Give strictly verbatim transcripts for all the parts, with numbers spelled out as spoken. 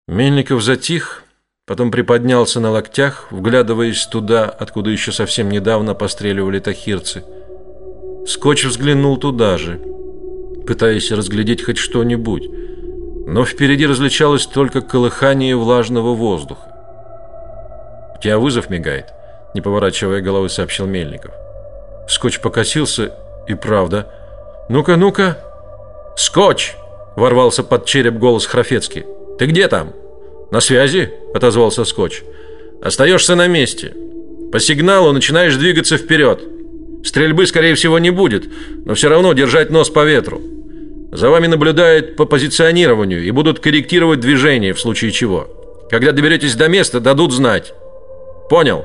Мельников затих, потом приподнялся на локтях, вглядываясь туда, откуда еще совсем недавно постреливали тахирцы. Скотч взглянул туда же, пытаясь разглядеть хоть что-нибудь, но впереди различалось только колыхание влажного воздуха. «У тебя вызов мигает», — не поворачивая головы, сообщил Мельников. Скотч покосился, и правда. «Ну-ка, ну-ка!» «Скотч!» — ворвался под череп голос Храфецкий. «Ты где там?» «На связи», — отозвался Скотч. «Остаешься на месте. По сигналу начинаешь двигаться вперед. Стрельбы, скорее всего, не будет, но все равно держать нос по ветру. За вами наблюдают по позиционированию и будут корректировать движение в случае чего. Когда доберетесь до места, дадут знать. Понял?»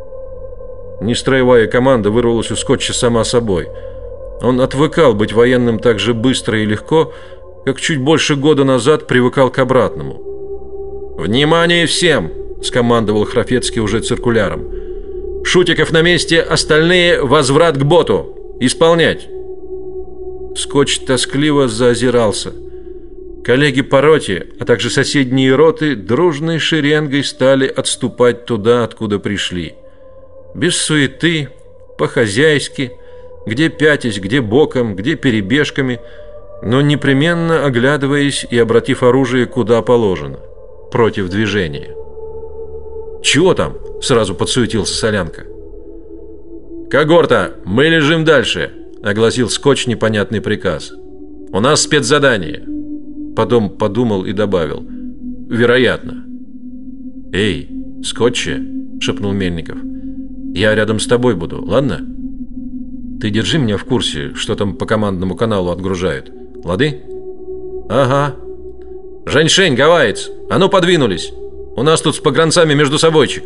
Нестроевая команда вырвалась у Скотча сама собой. Он отвыкал быть военным так же быстро и легко, как чуть больше года назад привыкал к обратному. «Внимание всем!» – скомандовал Храфецкий уже циркуляром. «Шутиков на месте, остальные – возврат к боту! Исполнять!» Скотч тоскливо заозирался. Коллеги по роте, а также соседние роты дружной шеренгой стали отступать туда, откуда пришли. Без суеты, по-хозяйски, где пятясь, где боком, где перебежками, но непременно оглядываясь и обратив оружие куда положено, против движения. «Чего там?» – сразу подсуетился Солянка. «Когорта, мы лежим дальше», – огласил Скотч непонятный приказ. «У нас спецзадание». Потом подумал и добавил: «Вероятно». «Эй, Скотче», – шепнул Мельников, – «я рядом с тобой буду, ладно? Ты держи меня в курсе, что там по командному каналу отгружают, лады?» «Ага. Женьшень, гавайец, а ну подвинулись. У нас тут с погранцами между собойчик».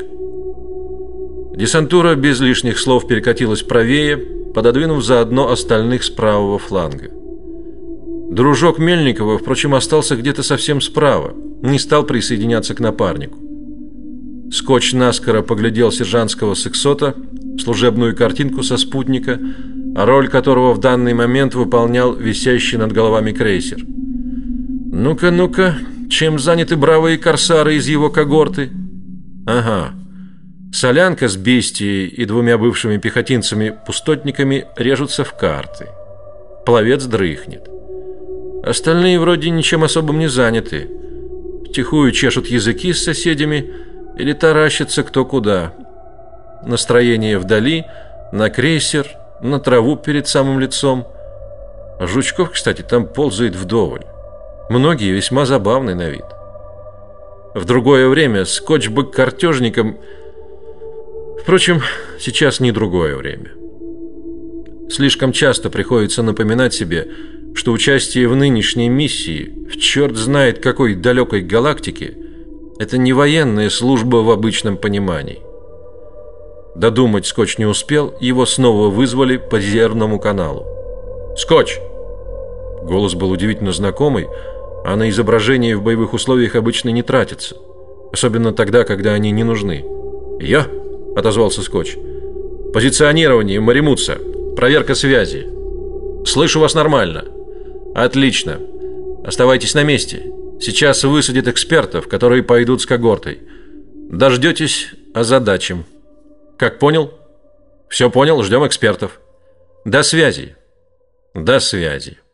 Десантура без лишних слов перекатилась правее, пододвинув заодно остальных с правого фланга. Дружок Мельникова, впрочем, остался где-то совсем справа, не стал присоединяться к напарнику. Скотч наскоро поглядел сержантского сексота, служебную картинку со спутника, роль которого в данный момент выполнял висящий над головами крейсер. «Ну-ка, ну-ка, чем заняты бравые корсары из его когорты?» «Ага. Солянка с бестией и двумя бывшими пехотинцами-пустотниками режутся в карты. Пловец дрыхнет. Остальные вроде ничем особым не заняты. Втихую чешут языки с соседями или таращатся кто куда. Настроение вдали, на крейсер, на траву перед самым лицом. Жучков, кстати, там ползает вдоволь. Многие весьма забавны на вид. В другое время Скотч бы картежником... Впрочем, сейчас не другое время. Слишком часто приходится напоминать себе, что участие в нынешней миссии в черт знает какой далекой галактике – это не военная служба в обычном понимании. Додумать Скотч не успел, его снова вызвали по резервному каналу. «Скотч!» Голос был удивительно знакомый, а на изображение в боевых условиях обычно не тратится, особенно тогда, когда они не нужны. «Я?» – отозвался Скотч. «Позиционирование, Маримутса, проверка связи. Слышу вас нормально». «Отлично. Оставайтесь на месте. Сейчас высадят экспертов, которые пойдут с когортой. Дождетесь, озадачим. Как понял?» «Все понял, ждем экспертов». «До связи». «До связи».